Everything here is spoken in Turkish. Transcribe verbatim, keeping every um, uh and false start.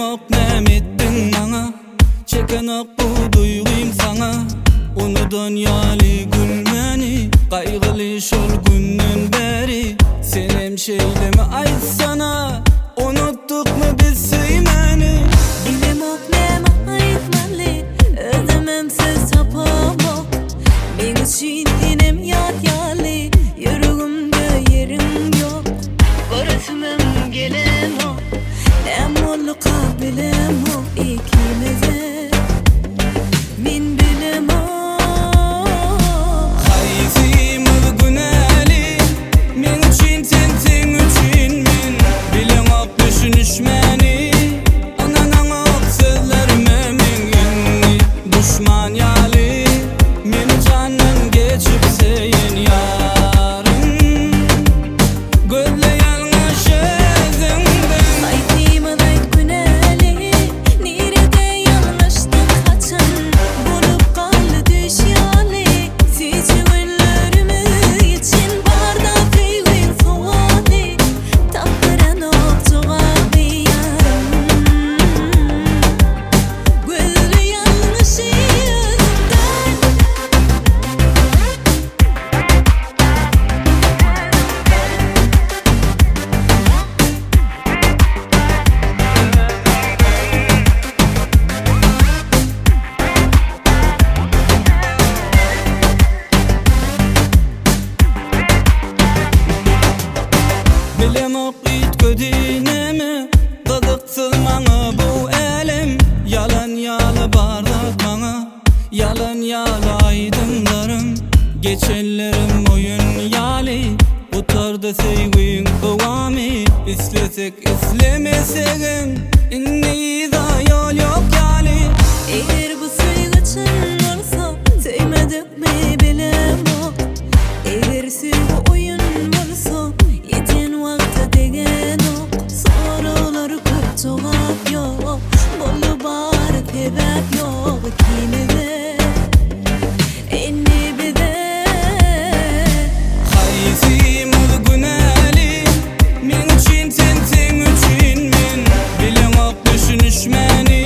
ok näme ettin bana, çeken ok bu duygum sana. Unudan yali gülmeni, kaygılı şol günden beri. Sen hemşeyleme aytsana, unuttuk mu biz süymeni? Bilim ok näme aytmaly, özlememsiz tapamok. Men üçün inem yat yali, yüreğimde yerim yok. Görüşmem gelem ok, näme oldu kabilem ok ikimize. Men bilem ok. Hayzimiz güneli, men üçün sen sen üçün men. Bilen ok düşünüşmeni, ananan ok sözlerime men. Düşman yali, men canım geçip seyin yarın. Gözle yalnız özünden. Aytayım ayt güneli, nerede yanlıştık kaçan. Bulup kaldı düş yali, sizi günlerimi için barda feylin suali. Taptıran ok cevabı yarım. Gözle yanlış özümden. Bilem ok it ködineme, gıdıksız bana bu elim. Yalan yalı bardak bana, yalan yalı aydınlarım. Geçenlerim oyun yali, utardı sevgin kıvami. İslesek islemesegim, inni da yol yok yali. Eğer bu sevgi çın olsa, sevmedik mi bilem ok. Eğer sevgi oyun olsa, yeten vakti degen ok. Sorular köp cevap yok, bolu bar tebep yok ikimize. Enni bize. Hayzimiz güneli, men üçün sen sen üçün men. Bilen ok düşünüşmeni,